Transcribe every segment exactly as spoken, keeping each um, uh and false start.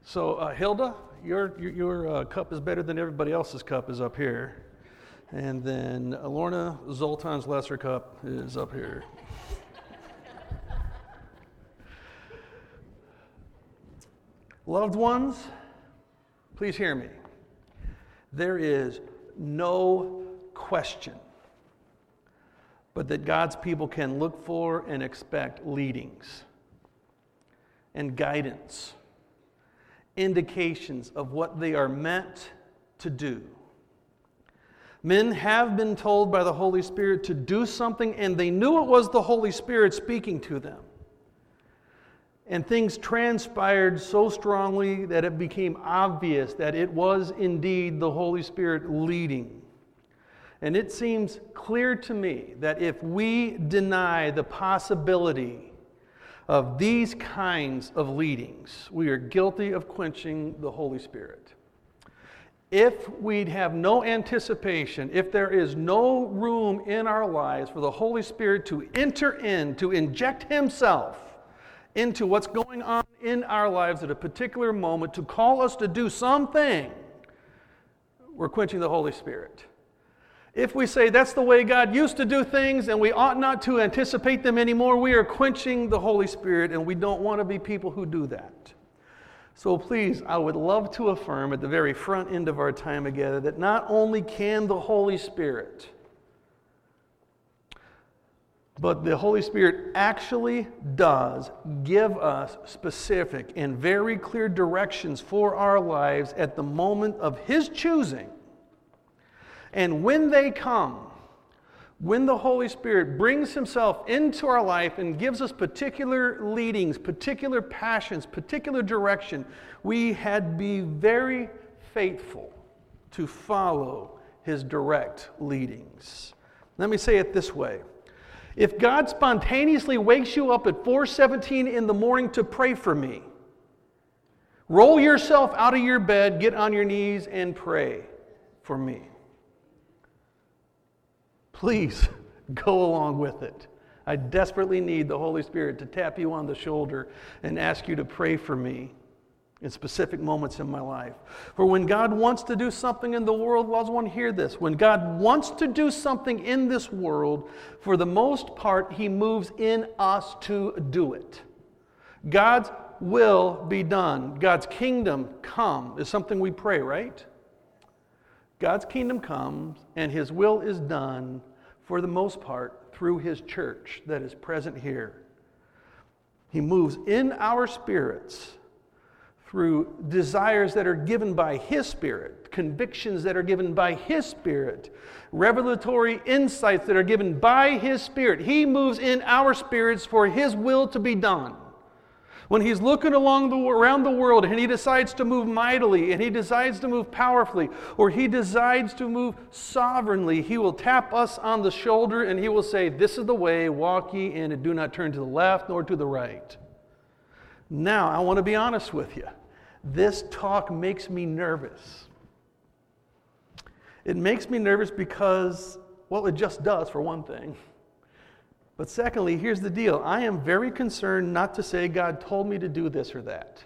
So, uh, Hilda, your your, your uh, cup is better than everybody else's cup is up here. And then uh, Lorna, Zoltan's lesser cup is up here. Loved ones, please hear me. There is no question but that God's people can look for and expect leadings and guidance, indications of what they are meant to do. Men have been told by the Holy Spirit to do something, and they knew it was the Holy Spirit speaking to them. And things transpired so strongly that it became obvious that it was indeed the Holy Spirit leading. And it seems clear to me that if we deny the possibility of these kinds of leadings, we are guilty of quenching the Holy Spirit. If we'd have no anticipation, if there is no room in our lives for the Holy Spirit to enter in, to inject Himself into what's going on in our lives at a particular moment, to call us to do something, we're quenching the Holy Spirit. If we say that's the way God used to do things and we ought not to anticipate them anymore, we are quenching the Holy Spirit, and we don't want to be people who do that. So please, I would love to affirm at the very front end of our time together that not only can the Holy Spirit, but the Holy Spirit actually does give us specific and very clear directions for our lives at the moment of His choosing. And when they come, when the Holy Spirit brings Himself into our life and gives us particular leadings, particular passions, particular direction, we had to be very faithful to follow His direct leadings. Let me say it this way. If God spontaneously wakes you up at four seventeen in the morning to pray for me, roll yourself out of your bed, get on your knees, and pray for me. Please go along with it. I desperately need the Holy Spirit to tap you on the shoulder and ask you to pray for me in specific moments in my life. For when God wants to do something in the world, I want to hear this. When God wants to do something in this world, for the most part, He moves in us to do it. God's will be done. God's kingdom come is something we pray, right? God's kingdom comes and His will is done for the most part through His church that is present here. He moves in our spirits through desires that are given by His Spirit, convictions that are given by His Spirit, revelatory insights that are given by His Spirit. He moves in our spirits for His will to be done. When He's looking along the, around the world and He decides to move mightily and He decides to move powerfully or He decides to move sovereignly, He will tap us on the shoulder and He will say, "This is the way, walk ye in and do not turn to the left nor to the right." Now, I want to be honest with you. This talk makes me nervous. It makes me nervous because, well, it just does for one thing. But secondly, here's the deal. I am very concerned not to say God told me to do this or that.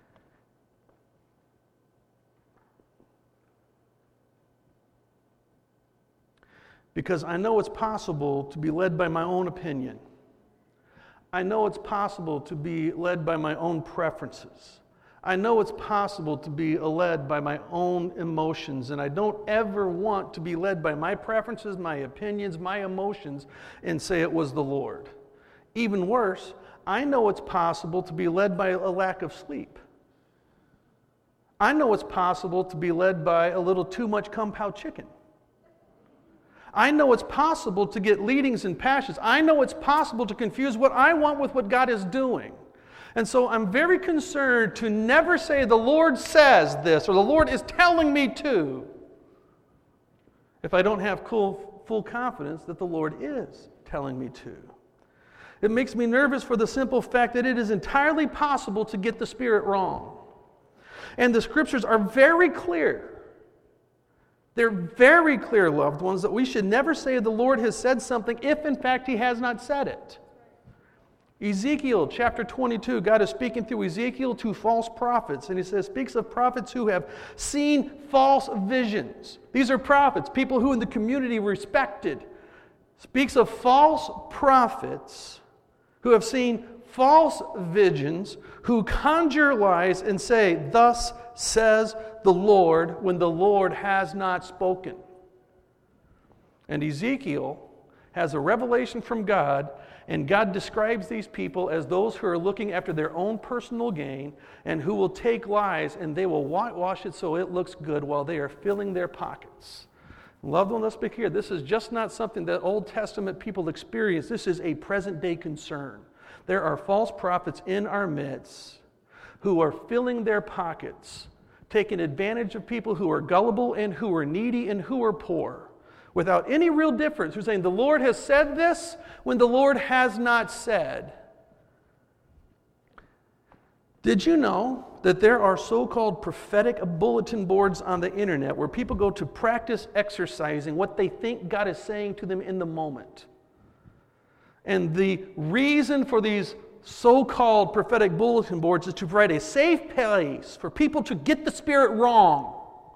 Because I know it's possible to be led by my own opinion. I know it's possible to be led by my own preferences. I know it's possible to be led by my own emotions, and I don't ever want to be led by my preferences, my opinions, my emotions, and say it was the Lord. Even worse, I know it's possible to be led by a lack of sleep. I know it's possible to be led by a little too much Kung Pao chicken. I know it's possible to get leadings and passions. I know it's possible to confuse what I want with what God is doing. And so I'm very concerned to never say the Lord says this or the Lord is telling me to if I don't have full, full confidence that the Lord is telling me to. It makes me nervous for the simple fact that it is entirely possible to get the Spirit wrong. And the Scriptures are very clear. They're very clear, loved ones, that we should never say the Lord has said something if in fact He has not said it. Ezekiel chapter twenty-two, God is speaking through Ezekiel to false prophets, and he says, speaks of prophets who have seen false visions. These are prophets, people who in the community respected. Speaks of false prophets who have seen false visions, who conjure lies and say, "Thus says the Lord," when the Lord has not spoken. And Ezekiel has a revelation from God, and God describes these people as those who are looking after their own personal gain and who will take lies and they will whitewash it so it looks good while they are filling their pockets. Loved one, let's be clear. This is just not something that Old Testament people experience. This is a present-day concern. There are false prophets in our midst who are filling their pockets, taking advantage of people who are gullible and who are needy and who are poor, without any real difference. Who's saying, the Lord has said this when the Lord has not said. Did you know that there are so-called prophetic bulletin boards on the internet where people go to practice exercising what they think God is saying to them in the moment? And the reason for these so-called prophetic bulletin boards is to provide a safe place for people to get the Spirit wrong,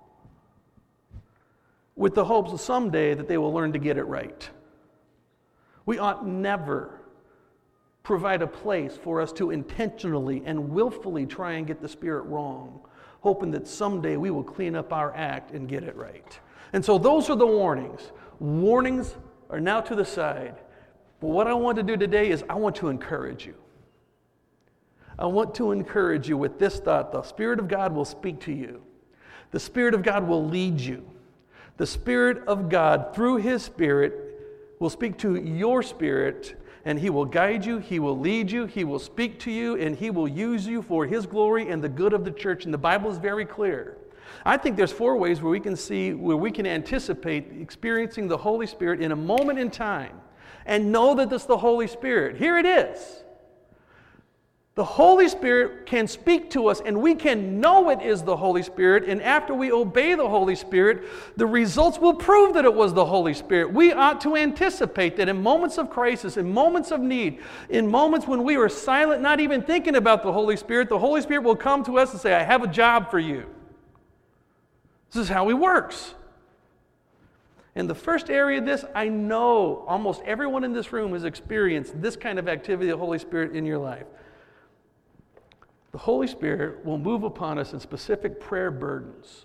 with the hopes of someday that they will learn to get it right. We ought never provide a place for us to intentionally and willfully try and get the Spirit wrong, hoping that someday we will clean up our act and get it right. And so those are the warnings. Warnings are now to the side. But what I want to do today is I want to encourage you. I want to encourage you with this thought. The Spirit of God will speak to you. The Spirit of God will lead you. The Spirit of God, through His Spirit, will speak to your spirit, and He will guide you, He will lead you, He will speak to you, and He will use you for His glory and the good of the church. And the Bible is very clear. I think there's four ways where we can see, where we can anticipate experiencing the Holy Spirit in a moment in time and know that this is the Holy Spirit. Here it is. The Holy Spirit can speak to us, and we can know it is the Holy Spirit, and after we obey the Holy Spirit, the results will prove that it was the Holy Spirit. We ought to anticipate that in moments of crisis, in moments of need, in moments when we are silent, not even thinking about the Holy Spirit, the Holy Spirit will come to us and say, "I have a job for you." This is how He works. And the first area of this, I know almost everyone in this room has experienced this kind of activity of the Holy Spirit in your life. The Holy Spirit will move upon us in specific prayer burdens.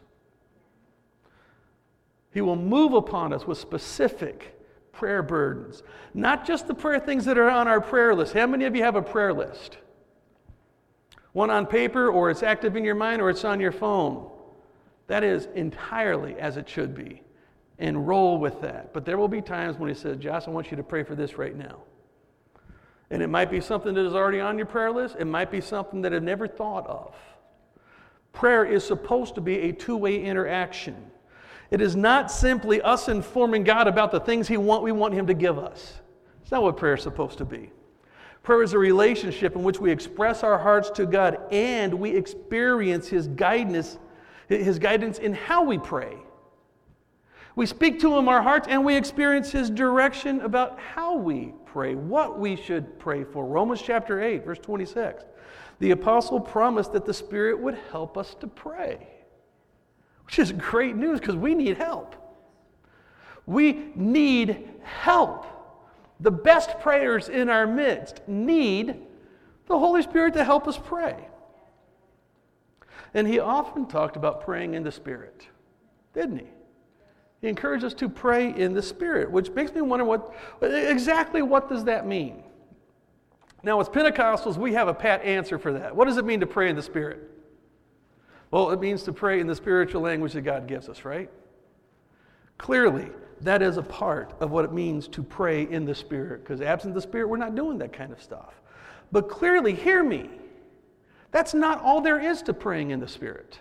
He will move upon us with specific prayer burdens. Not just the prayer things that are on our prayer list. How many of you have a prayer list? One on paper, or it's active in your mind, or it's on your phone. That is entirely as it should be. And roll with that. But there will be times when He says, "Josh, I want you to pray for this right now." And it might be something that is already on your prayer list. It might be something that I've never thought of. Prayer is supposed to be a two-way interaction. It is not simply us informing God about the things He want, we want Him to give us. It's not what prayer is supposed to be. Prayer is a relationship in which we express our hearts to God and we experience His guidance, His guidance in how we pray. We speak to Him our hearts and we experience His direction about how we pray, what we should pray for. Romans chapter eight, verse twenty-six. The apostle promised that the Spirit would help us to pray, which is great news because we need help. We need help. The best prayers in our midst need the Holy Spirit to help us pray. And He often talked about praying in the Spirit, didn't He? He encouraged us to pray in the Spirit, which makes me wonder what exactly what does that mean? Now, as Pentecostals, we have a pat answer for that. What does it mean to pray in the Spirit? Well, it means to pray in the spiritual language that God gives us, right? Clearly, that is a part of what it means to pray in the Spirit, because absent the Spirit, we're not doing that kind of stuff. But clearly, hear me, that's not all there is to praying in the Spirit.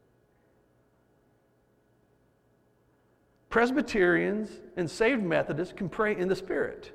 Presbyterians and saved Methodists can pray in the Spirit.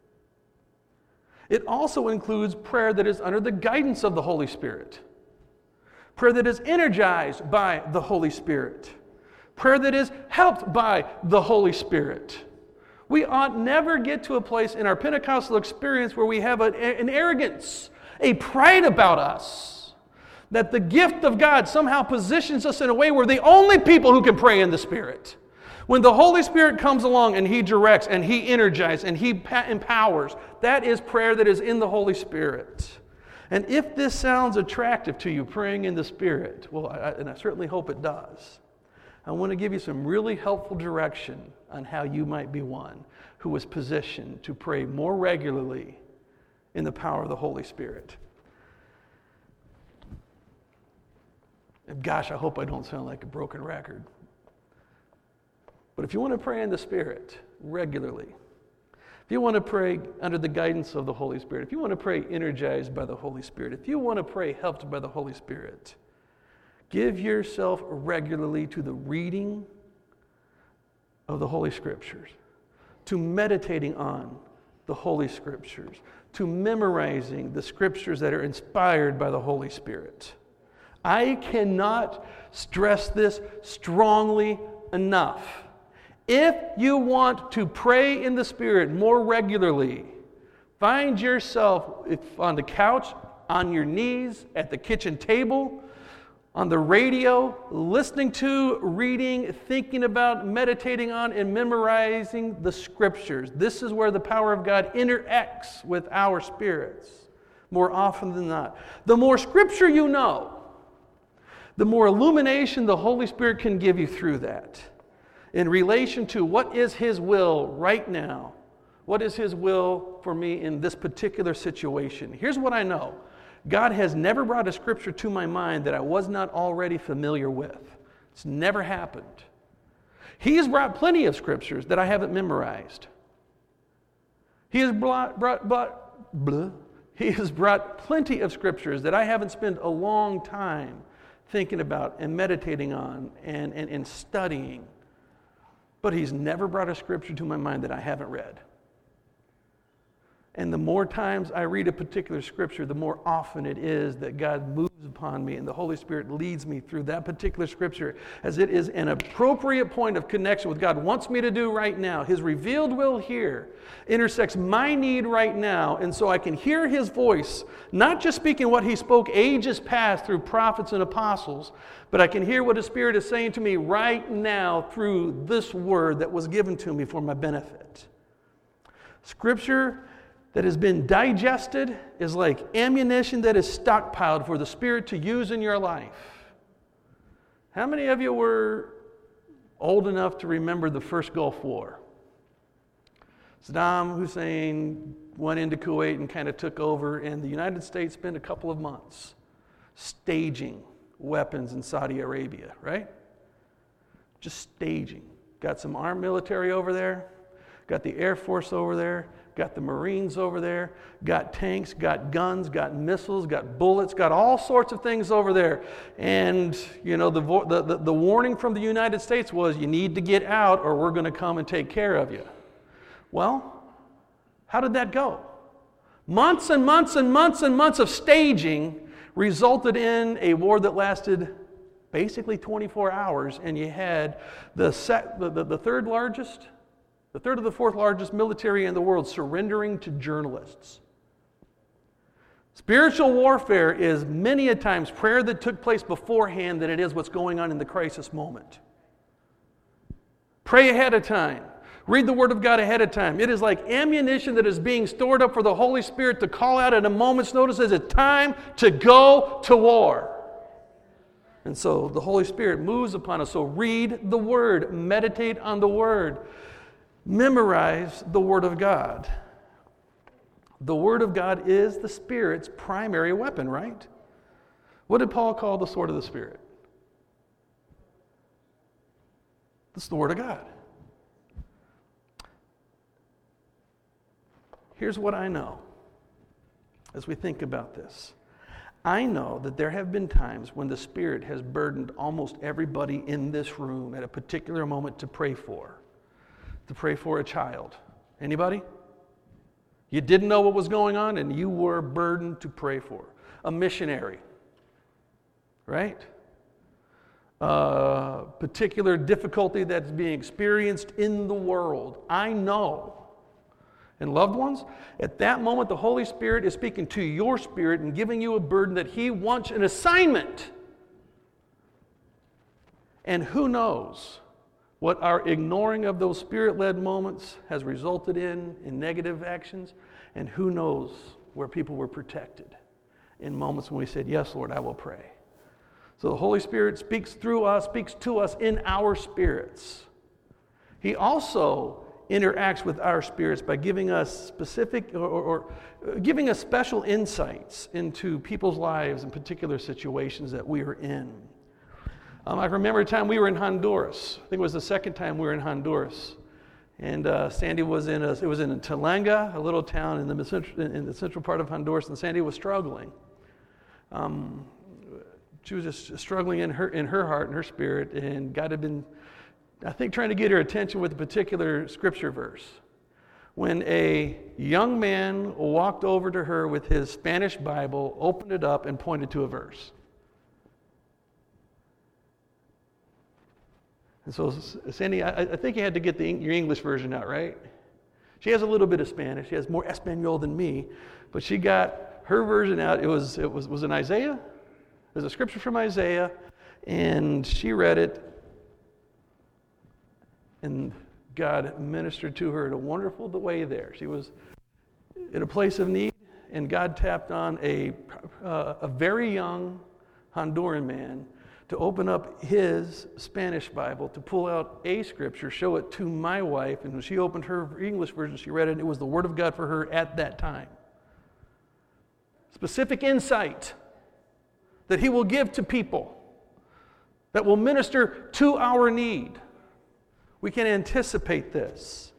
It also includes prayer that is under the guidance of the Holy Spirit. Prayer that is energized by the Holy Spirit. Prayer that is helped by the Holy Spirit. We ought never get to a place in our Pentecostal experience where we have a, an arrogance, a pride about us, that the gift of God somehow positions us in a way where the only people who can pray in the Spirit. When the Holy Spirit comes along and He directs and He energizes and He empowers, that is prayer that is in the Holy Spirit. And if this sounds attractive to you, praying in the Spirit, well, I, and I certainly hope it does, I want to give you some really helpful direction on how you might be one who is positioned to pray more regularly in the power of the Holy Spirit. And gosh, I hope I don't sound like a broken record. But if you want to pray in the Spirit regularly, if you want to pray under the guidance of the Holy Spirit, if you want to pray energized by the Holy Spirit, if you want to pray helped by the Holy Spirit, give yourself regularly to the reading of the Holy Scriptures, to meditating on the Holy Scriptures, to memorizing the Scriptures that are inspired by the Holy Spirit. I cannot stress this strongly enough. If you want to pray in the Spirit more regularly, find yourself on the couch, on your knees, at the kitchen table, on the radio, listening to, reading, thinking about, meditating on, and memorizing the Scriptures. This is where the power of God interacts with our spirits more often than not. The more Scripture you know, the more illumination the Holy Spirit can give you through that. In relation to what is His will right now. What is His will for me in this particular situation? Here's what I know. God has never brought a Scripture to my mind that I was not already familiar with. It's never happened. He has brought plenty of Scriptures that I haven't memorized. He has brought, brought, brought blah, He has brought plenty of Scriptures that I haven't spent a long time thinking about and meditating on and, and, and studying. But He's never brought a Scripture to my mind that I haven't read. And the more times I read a particular Scripture, the more often it is that God moves upon me and the Holy Spirit leads me through that particular Scripture as it is an appropriate point of connection with God wants me to do right now. His revealed will here intersects my need right now, and so I can hear His voice, not just speaking what He spoke ages past through prophets and apostles, but I can hear what His Spirit is saying to me right now through this word that was given to me for my benefit. Scripture that has been digested is like ammunition that is stockpiled for the Spirit to use in your life. How many of you were old enough to remember the first Gulf War? Saddam Hussein went into Kuwait and kind of took over, and the United States spent a couple of months staging weapons in Saudi Arabia, right? Just staging. Got some armed military over there, got the Air Force over there, got the Marines over there, got tanks, got guns, got missiles, got bullets, got all sorts of things over there. And, you know, the, the, the warning from the United States was, you need to get out or we're going to come and take care of you. Well, how did that go? Months and months and months and months of staging resulted in a war that lasted basically twenty-four hours, and you had the, sec- the, the, the third largest The third or the fourth largest military in the world surrendering to journalists. Spiritual warfare is many a times prayer that took place beforehand than it is what's going on in the crisis moment. Pray ahead of time. Read the Word of God ahead of time. It is like ammunition that is being stored up for the Holy Spirit to call out at a moment's notice as it's time to go to war. And so the Holy Spirit moves upon us. So read the Word. Meditate on the Word. Memorize the Word of God. The Word of God is the Spirit's primary weapon, right? What did Paul call the sword of the Spirit? This is the Word of God. Here's what I know as we think about this. I know that there have been times when the Spirit has burdened almost everybody in this room at a particular moment to pray for. To pray for a child. Anybody? You didn't know what was going on and you were burdened to pray for. A missionary. Right? uh, particular difficulty that's being experienced in the world. I know. And loved ones, at that moment, the Holy Spirit is speaking to your spirit and giving you a burden that He wants an assignment. And who knows what our ignoring of those Spirit-led moments has resulted in, in negative actions, and who knows where people were protected in moments when we said, yes, Lord, I will pray. So the Holy Spirit speaks through us, speaks to us in our spirits. He also interacts with our spirits by giving us specific or, or, or giving us special insights into people's lives and particular situations that we are in. Um, I remember a time we were in Honduras. I think it was the second time we were in Honduras. And uh, Sandy was in a, it was in Talanga, a little town in the, central, in the central part of Honduras, and Sandy was struggling. Um, she was just struggling in her in her heart and her spirit, and God had been, I think, trying to get her attention with a particular scripture verse. When a young man walked over to her with his Spanish Bible, opened it up, and pointed to a verse. And so, Sandy, I, I think you had to get the, your English version out, right? She has a little bit of Spanish. She has more Espanol than me, but she got her version out. It was it was was in Isaiah. There's a scripture from Isaiah, and she read it, and God ministered to her in a wonderful way there. She was in a place of need, and God tapped on a uh, a very young Honduran man to open up his Spanish Bible, to pull out a scripture, show it to my wife, and when she opened her English version, she read it, and it was the Word of God for her at that time. Specific insight that He will give to people that will minister to our need. We can anticipate this.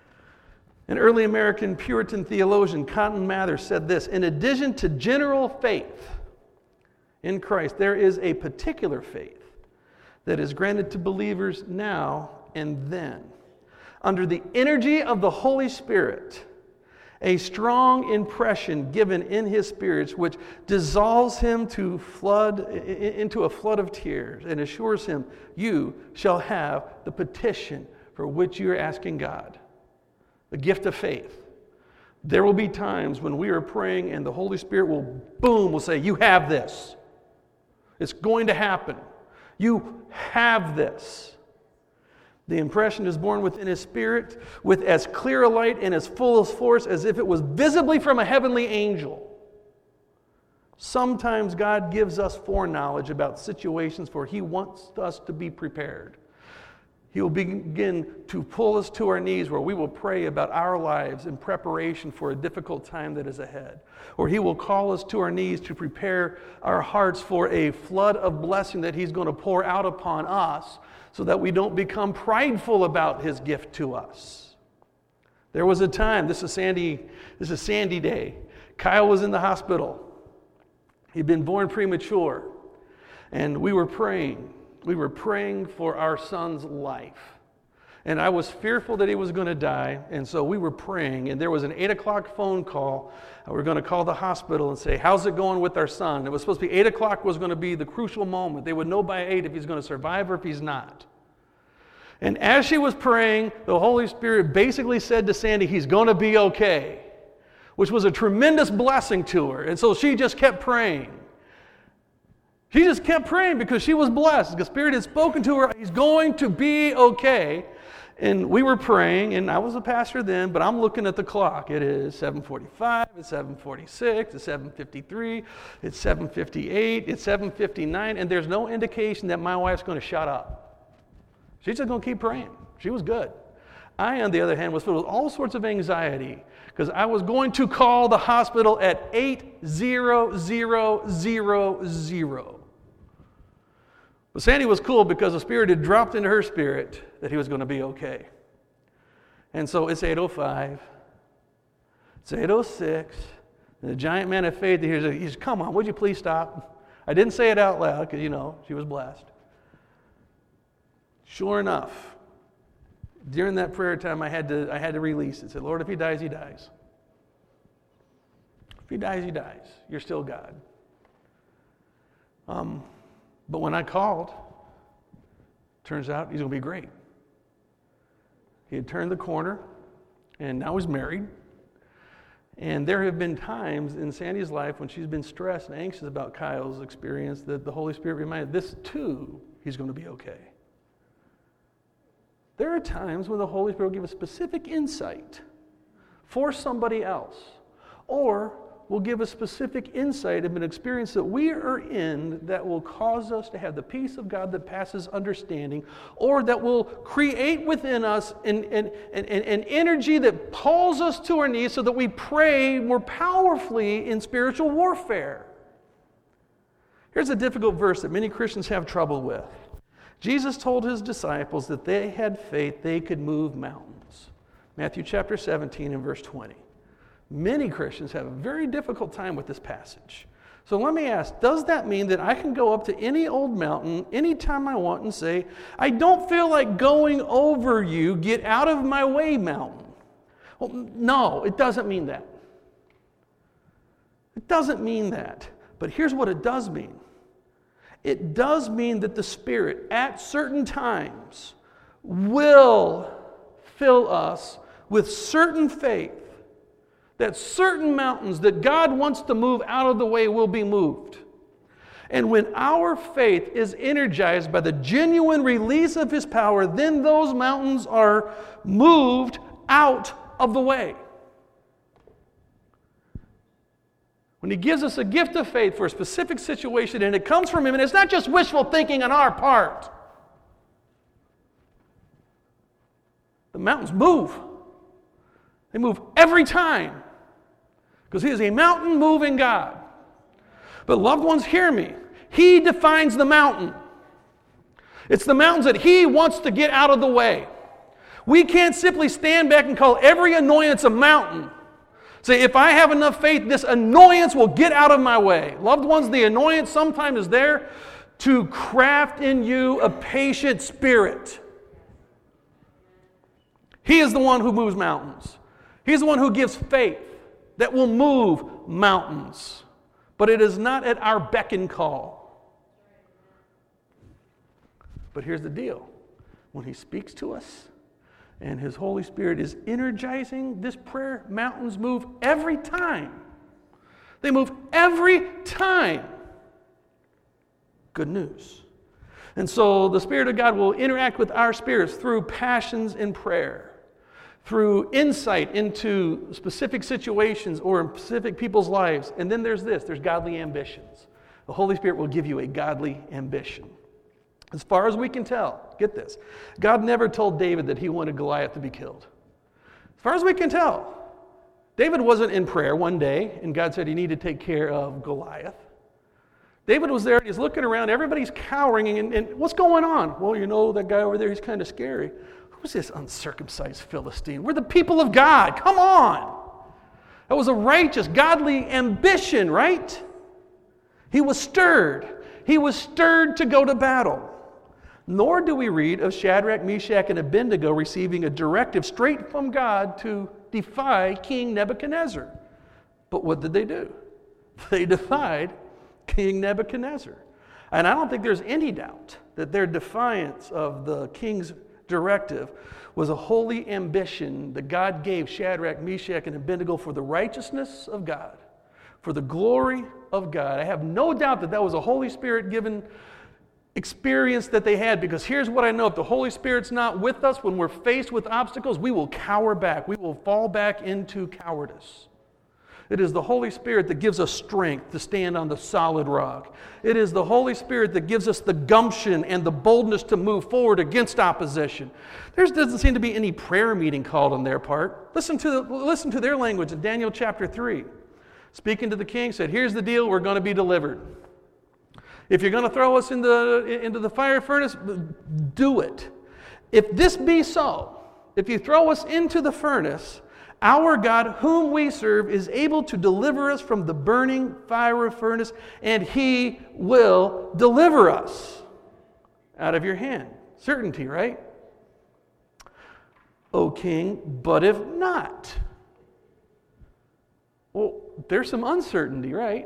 An early American Puritan theologian, Cotton Mather, said this: in addition to general faith in Christ, there is a particular faith that is granted to believers now and then. Under the energy of the Holy Spirit, a strong impression given in his spirits which dissolves him to flood into a flood of tears and assures him, you shall have the petition for which you are asking God. The gift of faith. There will be times when we are praying and the Holy Spirit will, boom, will say, you have this. It's going to happen. You have this. The impression is born within his spirit with as clear a light and as full of force as if it was visibly from a heavenly angel. Sometimes God gives us foreknowledge about situations for He wants us to be prepared. He will begin to pull us to our knees where we will pray about our lives in preparation for a difficult time that is ahead. Or He will call us to our knees to prepare our hearts for a flood of blessing that He's going to pour out upon us so that we don't become prideful about His gift to us. There was a time, this is Sandy, this is Sandy Day. Kyle was in the hospital. He'd been born premature. And we were praying. We were praying for our son's life. And I was fearful that he was going to die, and so we were praying, and there was an eight o'clock phone call. We were going to call the hospital and say, how's it going with our son? It was supposed to be eight o'clock was going to be the crucial moment. They would know by eight if he's going to survive or if he's not. And as she was praying, the Holy Spirit basically said to Sandy, he's going to be okay, which was a tremendous blessing to her. And so she just kept praying. She just kept praying because she was blessed. The Spirit had spoken to her, he's going to be okay. And we were praying, and I was a pastor then, but I'm looking at the clock. It is seven forty-five, it's seven forty-six, it's seven fifty-three, it's seven fifty-eight, it's seven fifty-nine, and there's no indication that my wife's going to shut up. She's just going to keep praying. She was good. I, on the other hand, was filled with all sorts of anxiety because I was going to call the hospital at eight zero zero zero zero. But Sandy was cool because the Spirit had dropped into her spirit that he was going to be okay. And so it's eight oh five, it's eight oh six, and the giant man of faith hears it. He says, come on, would you please stop? I didn't say it out loud because, you know, she was blessed. Sure enough, during that prayer time, I had to I had to release it. Said, Lord, if he dies, he dies. If he dies, he dies. You're still God. Um, but when I called, Turns out he's going to be great. He had turned the corner, and now he's married. And there have been times in Sandy's life when she's been stressed and anxious about Kyle's experience that the Holy Spirit reminded, this too, he's going to be okay. There are times when the Holy Spirit will give a specific insight for somebody else, or will give a specific insight of an experience that we are in that will cause us to have the peace of God that passes understanding, or that will create within us an, an, an, an energy that pulls us to our knees so that we pray more powerfully in spiritual warfare. Here's a difficult verse that many Christians have trouble with. Jesus told his disciples that they had faith they could move mountains. Matthew chapter seventeen and verse twenty. Many Christians have a very difficult time with this passage. So let me ask, does that mean that I can go up to any old mountain anytime I want and say, I don't feel like going over you, get out of my way, mountain? Well, no, it doesn't mean that. It doesn't mean that. But here's what it does mean. It does mean that the Spirit, at certain times, will fill us with certain faith that certain mountains that God wants to move out of the way will be moved. And when our faith is energized by the genuine release of His power, then those mountains are moved out of the way. When He gives us a gift of faith for a specific situation, and it comes from Him, and it's not just wishful thinking on our part. The mountains move. They move every time. Because He is a mountain-moving God. But loved ones, hear me. He defines the mountain. It's the mountains that He wants to get out of the way. We can't simply stand back and call every annoyance a mountain. Say, if I have enough faith, this annoyance will get out of my way. Loved ones, the annoyance sometimes is there to craft in you a patient spirit. He is the one who moves mountains. He's the one who gives faith that will move mountains. But it is not at our beck and call. But here's the deal. When He speaks to us and His Holy Spirit is energizing this prayer, mountains move every time. They move every time. Good news. And so the Spirit of God will interact with our spirits through passions in prayer, through insight into specific situations or in specific people's lives. And then there's this, there's godly ambitions. The Holy Spirit will give you a godly ambition. As far as we can tell, get this, God never told David that he wanted Goliath to be killed. As far as we can tell, David wasn't in prayer one day and God said he needed to take care of Goliath. David was there and he's looking around, everybody's cowering, and, and what's going on? Well, you know, that guy over there, he's kind of scary. Who's this uncircumcised Philistine? We're the people of God. Come on. That was a righteous, godly ambition, right? He was stirred. He was stirred to go to battle. Nor do we read of Shadrach, Meshach, and Abednego receiving a directive straight from God to defy King Nebuchadnezzar. But what did they do? They defied King Nebuchadnezzar. And I don't think there's any doubt that their defiance of the king's directive was a holy ambition that God gave Shadrach, Meshach, and Abednego for the righteousness of God, for the glory of God. I have no doubt that that was a Holy Spirit-given experience that they had, because here's what I know. If the Holy Spirit's not with us when we're faced with obstacles, we will cower back. We will fall back into cowardice. It is the Holy Spirit that gives us strength to stand on the solid rock. It is the Holy Spirit that gives us the gumption and the boldness to move forward against opposition. There doesn't seem to be any prayer meeting called on their part. Listen to, listen to their language in Daniel chapter three. Speaking to the king, said, here's the deal, we're going to be delivered. If you're going to throw us into, into the fire furnace, do it. If this be so, if you throw us into the furnace, our God, whom we serve, is able to deliver us from the burning fire furnace, and He will deliver us out of your hand. Certainty, right? O king, but if not. Well, there's some uncertainty, right?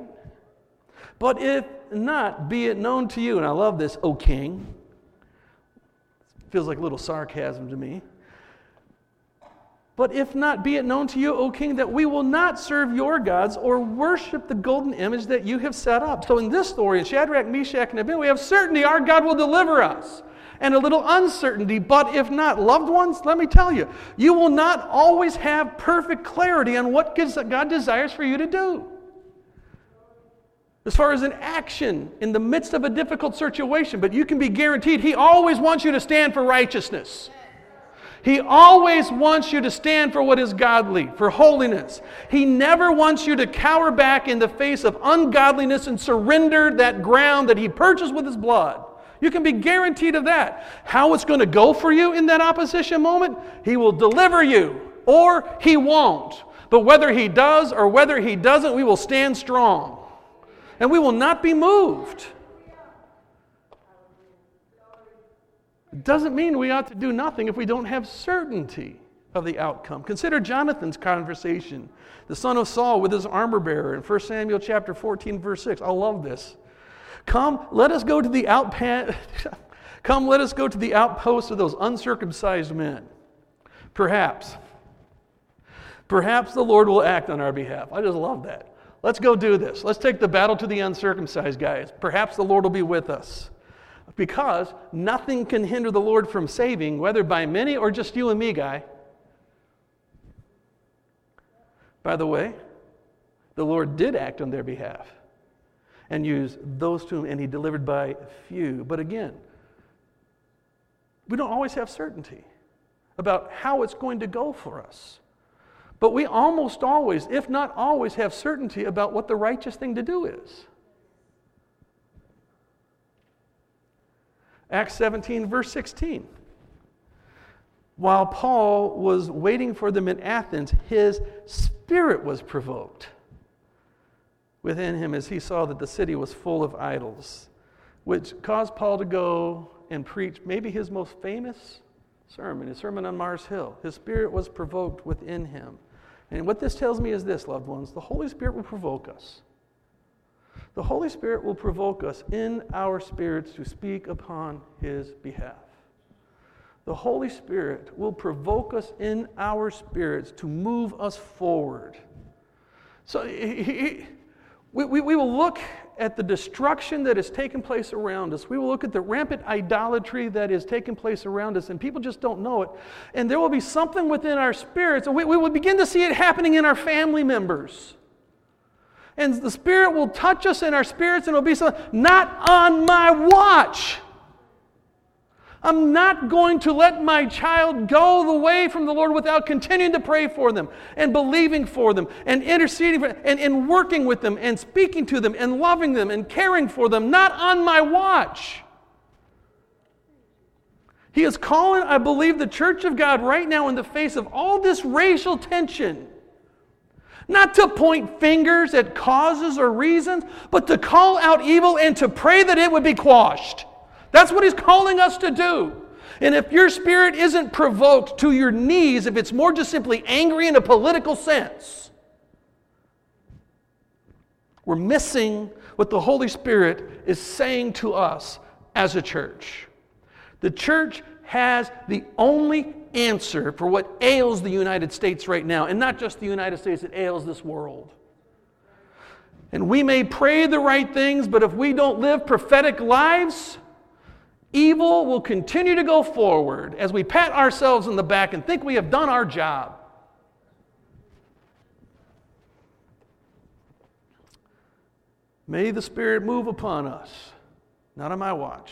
But if not, be it known to you, and I love this, O king, Feels like a little sarcasm to me. But if not, be it known to you, O king, that we will not serve your gods or worship the golden image that you have set up. So in this story, in Shadrach, Meshach, and Abednego, we have certainty our God will deliver us, and a little uncertainty. But if not, loved ones, let me tell you, you will not always have perfect clarity on what God desires for you to do. As far as an action in the midst of a difficult situation, but you can be guaranteed He always wants you to stand for righteousness. He always wants you to stand for what is godly, for holiness. He never wants you to cower back in the face of ungodliness and surrender that ground that He purchased with His blood. You can be guaranteed of that. How it's going to go for you in that opposition moment, He will deliver you, or He won't. But whether He does or whether He doesn't, we will stand strong. And we will not be moved. It doesn't mean we ought to do nothing if we don't have certainty of the outcome. Consider Jonathan's conversation, the son of Saul with his armor bearer in First Samuel chapter fourteen, verse six. I love this. Come, let us go to the outpa- Come, let us go to the outposts of those uncircumcised men. Perhaps, perhaps the Lord will act on our behalf. I just love that. Let's go do this. Let's take the battle to the uncircumcised guys. Perhaps the Lord will be with us. Because nothing can hinder the Lord from saving, whether by many or just you and me, guy. By the way, the Lord did act on their behalf and use those to whom, and He delivered by few. But again, we don't always have certainty about how it's going to go for us. But we almost always, if not always, have certainty about what the righteous thing to do is. Acts seventeen, verse sixteen. While Paul was waiting for them in Athens, his spirit was provoked within him as he saw that the city was full of idols, which caused Paul to go and preach maybe his most famous sermon, his sermon on Mars Hill. His spirit was provoked within him. And what this tells me is this, loved ones, the Holy Spirit will provoke us. The Holy Spirit will provoke us in our spirits to speak upon His behalf. The Holy Spirit will provoke us in our spirits to move us forward. So he, he, we, we, we will look at the destruction that has taken place around us. We will look at the rampant idolatry that is taking place around us, and people just don't know it. And there will be something within our spirits, and we, we will begin to see it happening in our family members. And the Spirit will touch us in our spirits, and it'll be something, not on my watch. I'm not going to let my child go away from the Lord without continuing to pray for them and believing for them and interceding for them and, and working with them and speaking to them and loving them and caring for them. Not on my watch. He is calling, I believe, the church of God right now in the face of all this racial tension. Not to point fingers at causes or reasons, but to call out evil and to pray that it would be quashed. That's what He's calling us to do. And if your spirit isn't provoked to your knees, if it's more just simply angry in a political sense, we're missing what the Holy Spirit is saying to us as a church. The church has the only answer for what ails the United States right now, and not just the United States, it ails this world. And we may pray the right things, but if we don't live prophetic lives, evil will continue to go forward as we pat ourselves on the back and think we have done our job. May the Spirit move upon us, not on my watch.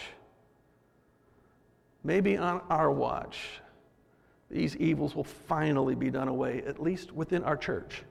Maybe on our watch, these evils will finally be done away, at least within our church.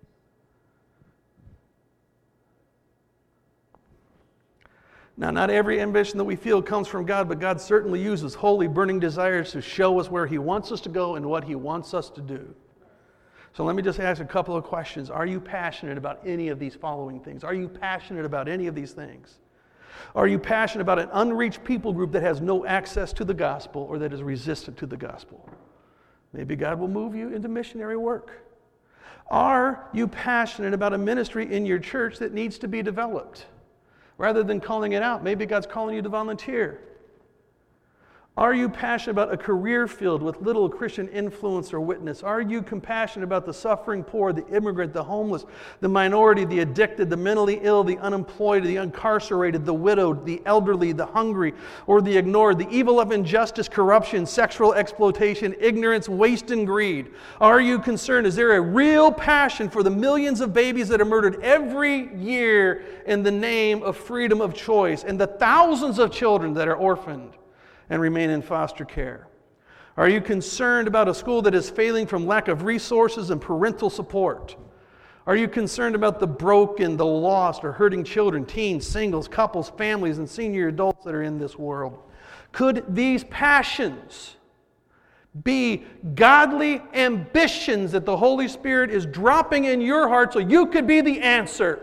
Now, not every ambition that we feel comes from God, but God certainly uses holy, burning desires to show us where He wants us to go and what He wants us to do. So let me just ask a couple of questions. Are you passionate about any of these following things? Are you passionate about any of these things? Are you passionate about an unreached people group that has no access to the gospel or that is resistant to the gospel? Maybe God will move you into missionary work. Are you passionate about a ministry in your church that needs to be developed? Rather than calling it out, maybe God's calling you to volunteer. Are you passionate about a career filled with little Christian influence or witness? Are you compassionate about the suffering poor, the immigrant, the homeless, the minority, the addicted, the mentally ill, the unemployed, the incarcerated, the widowed, the elderly, the hungry, or the ignored, the evil of injustice, corruption, sexual exploitation, ignorance, waste, and greed? Are you concerned? Is there a real passion for the millions of babies that are murdered every year in the name of freedom of choice, and the thousands of children that are orphaned and remain in foster care? Are you concerned about a school that is failing from lack of resources and parental support? Are you concerned about the broken, the lost, or hurting children, teens, singles, couples, families, and senior adults that are in this world? Could these passions be godly ambitions that the Holy Spirit is dropping in your heart so you could be the answer?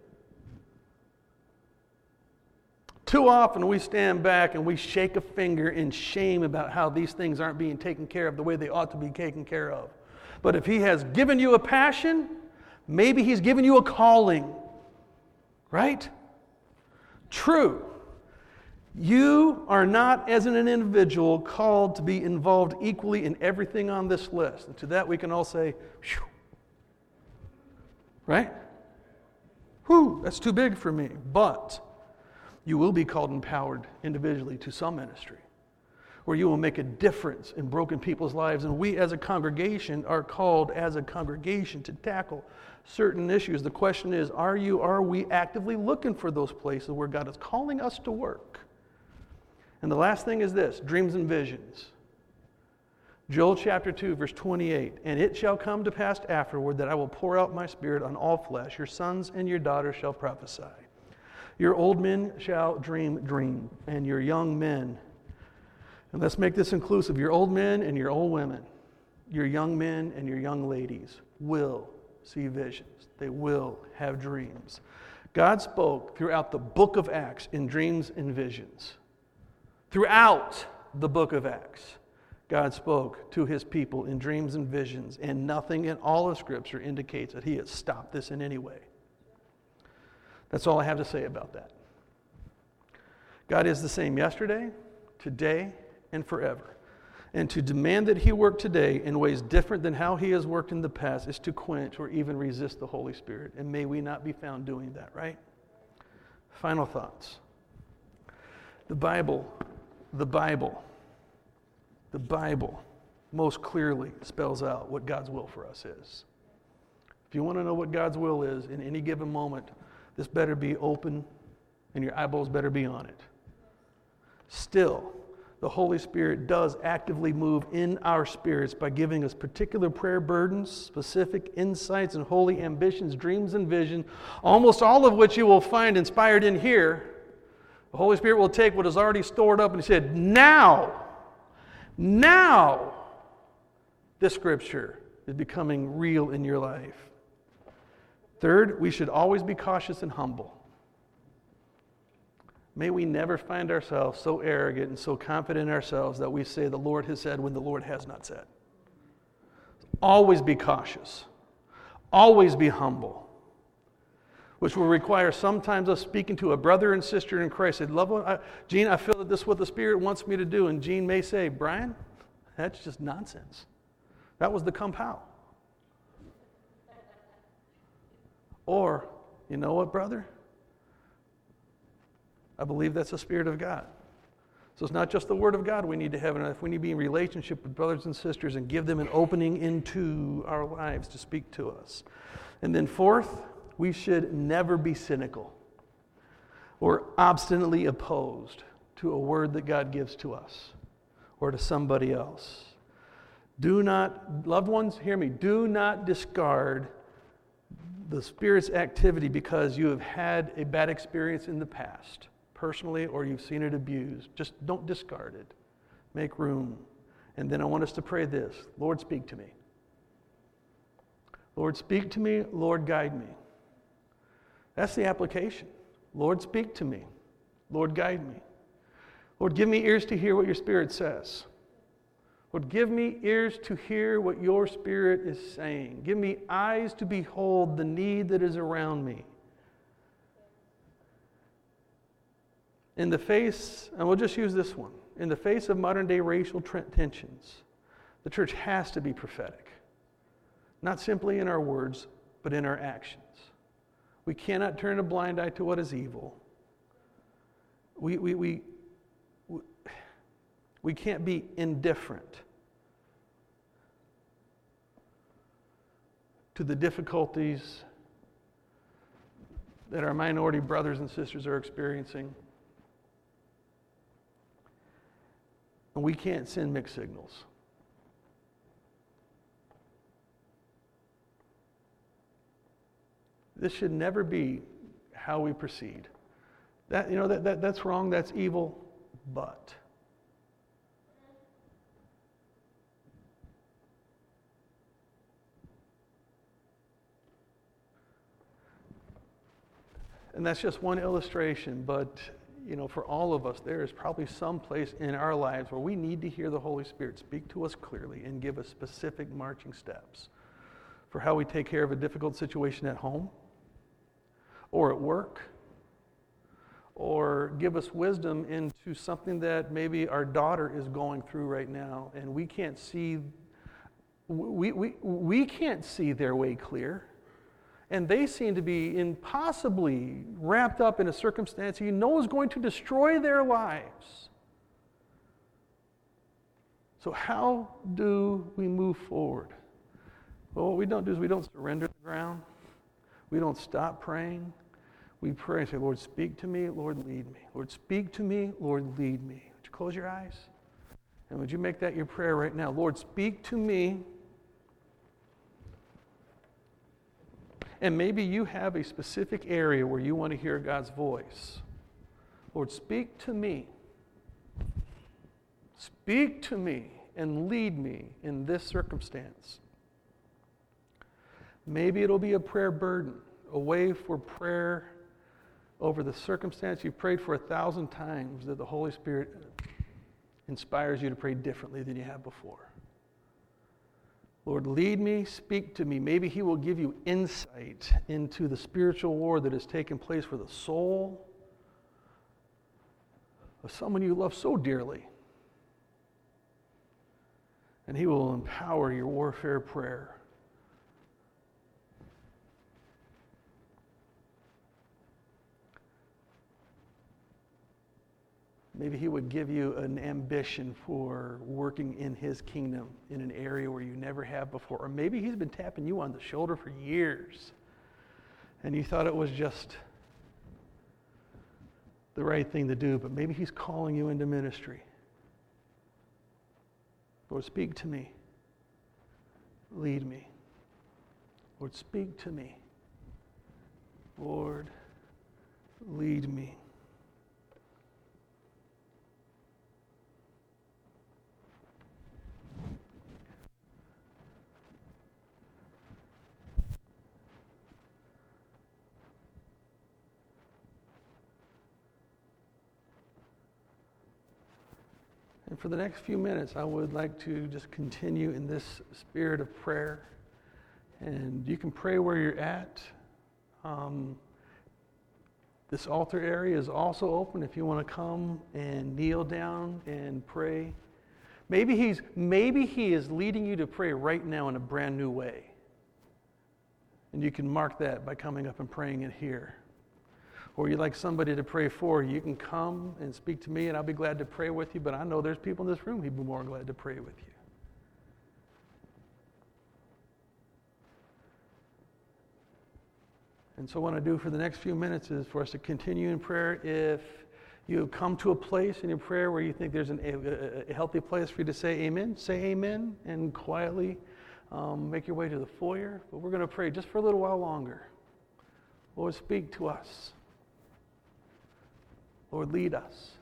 Too often we stand back and we shake a finger in shame about how these things aren't being taken care of the way they ought to be taken care of. But if He has given you a passion, maybe He's given you a calling. Right? True. You are not, as an individual, called to be involved equally in everything on this list. And to that we can all say, phew. Right? Whew, that's too big for me. But you will be called empowered individually to some ministry where you will make a difference in broken people's lives. And we as a congregation are called as a congregation to tackle certain issues. The question is, are you, are we actively looking for those places where God is calling us to work? And the last thing is this, dreams and visions. Joel chapter two, verse twenty-eight, and it shall come to pass afterward that I will pour out my spirit on all flesh. Your sons and your daughters shall prophesy. Your old men shall dream dream, and your young men, and let's make this inclusive, your old men and your old women, your young men and your young ladies will see visions. They will have dreams. God spoke throughout the book of Acts in dreams and visions. Throughout the book of Acts, God spoke to His people in dreams and visions, and nothing in all of Scripture indicates that He has stopped this in any way. That's all I have to say about that. God is the same yesterday, today, and forever. And to demand that He work today in ways different than how He has worked in the past is to quench or even resist the Holy Spirit. And may we not be found doing that, right? Final thoughts. The Bible, the Bible, the Bible most clearly spells out what God's will for us is. If you want to know what God's will is in any given moment, this better be open and your eyeballs better be on it. Still, the Holy Spirit does actively move in our spirits by giving us particular prayer burdens, specific insights and holy ambitions, dreams and visions, almost all of which you will find inspired in here. The Holy Spirit will take what is already stored up and He said, now, now, this Scripture is becoming real in your life. Third, we should always be cautious and humble. May we never find ourselves so arrogant and so confident in ourselves that we say the Lord has said when the Lord has not said. Always be cautious. Always be humble. Which will require sometimes us speaking to a brother and sister in Christ. Say, loved one, I, Gene, I feel that this is what the Spirit wants me to do. And Gene may say, Brian, that's just nonsense. That was the come how. Or, you know what, brother? I believe that's the Spirit of God. So it's not just the Word of God we need to have, and if we need to be in relationship with brothers and sisters and give them an opening into our lives to speak to us. And then fourth, we should never be cynical or obstinately opposed to a word that God gives to us or to somebody else. Do not, loved ones, hear me, do not discard the Spirit's activity because you have had a bad experience in the past, personally, or you've seen it abused. Just don't discard it. Make room. And then I want us to pray this. Lord, speak to me. Lord, speak to me. Lord, guide me. That's the application. Lord, speak to me. Lord, guide me. Lord, give me ears to hear what your Spirit says. Lord, give me ears to hear what your Spirit is saying. Give me eyes to behold the need that is around me. In the face, and we'll just use this one, in the face of modern day racial tr- tensions, the church has to be prophetic. Not simply in our words, but in our actions. We cannot turn a blind eye to what is evil. We, we, we, we, we can't be indifferent to the difficulties that our minority brothers and sisters are experiencing. And we can't send mixed signals. This should never be how we proceed. That, you know, that, that, that's wrong, that's evil, but. And that's just one illustration, but you know, for all of us, there is probably some place in our lives where we need to hear the Holy Spirit speak to us clearly and give us specific marching steps for how we take care of a difficult situation at home or at work, or give us wisdom into something that maybe our daughter is going through right now, and we can't see we, we, we can't see their way clear. And they seem to be impossibly wrapped up in a circumstance you know is going to destroy their lives. So how do we move forward? Well, what we don't do is we don't surrender the ground. We don't stop praying. We pray and say, Lord, speak to me. Lord, lead me. Lord, speak to me. Lord, lead me. Would you close your eyes? And would you make that your prayer right now? Lord, speak to me. And maybe you have a specific area where you want to hear God's voice. Lord, speak to me. Speak to me and lead me in this circumstance. Maybe it'll be a prayer burden, a way for prayer over the circumstance you've prayed for a thousand times, that the Holy Spirit inspires you to pray differently than you have before. Lord, lead me, speak to me. Maybe He will give you insight into the spiritual war that has taken place for the soul of someone you love so dearly. And He will empower your warfare prayer. Maybe He would give you an ambition for working in His kingdom in an area where you never have before. Or maybe He's been tapping you on the shoulder for years and you thought it was just the right thing to do, but maybe He's calling you into ministry. Lord, speak to me. Lead me. Lord, speak to me. Lord, lead me. And for the next few minutes, I would like to just continue in this spirit of prayer. And you can pray where you're at. Um, this altar area is also open if you want to come and kneel down and pray. Maybe he's maybe He is leading you to pray right now in a brand new way. And you can mark that by coming up and praying it here. Or you'd like somebody to pray for you, you can come and speak to me and I'll be glad to pray with you, but I know there's people in this room who'd be more glad to pray with you. And so what I do for the next few minutes is for us to continue in prayer. If you have come to a place in your prayer where you think there's an, a, a healthy place for you to say amen, say amen and quietly um, make your way to the foyer. But we're going to pray just for a little while longer. Lord, speak to us. Lord, lead us.